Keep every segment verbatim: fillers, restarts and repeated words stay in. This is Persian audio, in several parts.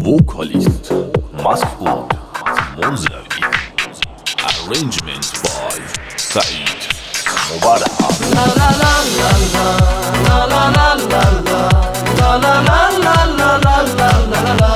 Vocalist Mas'ud Munzawi. Arrangement by Saeed Mubarak. La la la la la la la la la la la la la la la la la la.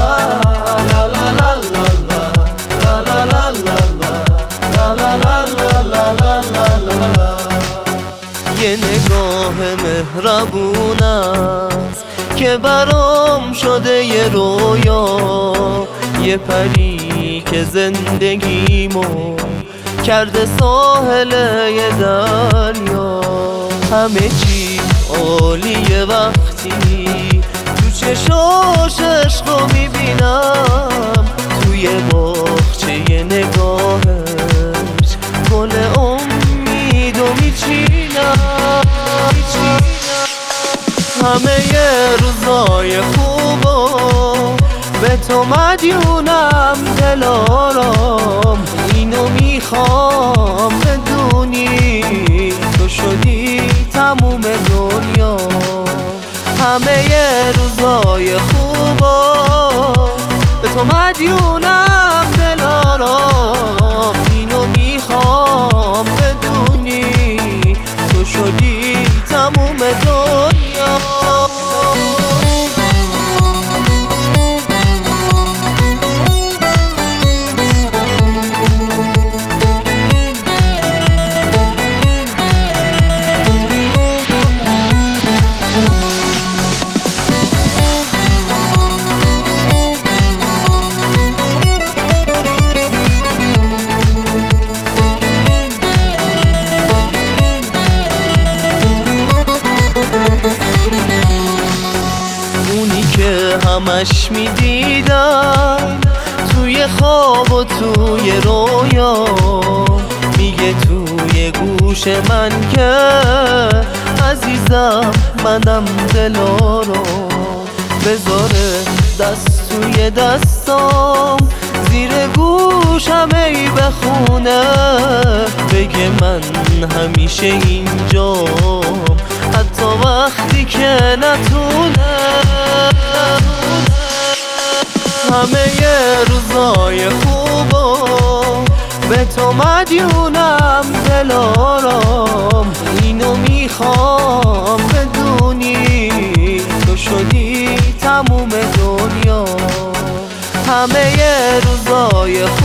یه نگاه مهربون است که برام شده یه رویا، یه پری که زندگیمو کرده ساحل یه دریا. همه چی عالیه وقتی تو چشاش عشقو میبینم، توی باغچه یه نگاهش گل امیدو میچینم. همه ی روزای خوبو به تو مدیونم دلارام، اینو میخوام بدونی تو شدی تموم دنیا. همه ی روزای خوبو به تو مدیونم دلارام، اینو میخوام بدونی تو شدی تموم دنیا. همش میدیدم توی خواب و توی رویا، میگه توی گوش من که عزیزم منم دلارو. بذاره دست توی دستام زیر گوشم ای بخونه، بگه من همیشه اینجام حتی وقتی که نتونه. همه ی روزای خوبو به تو مدیونم دلارام، اینو میخوام بدونی تو شدی تموم دنیا. همه ی روزای خوبو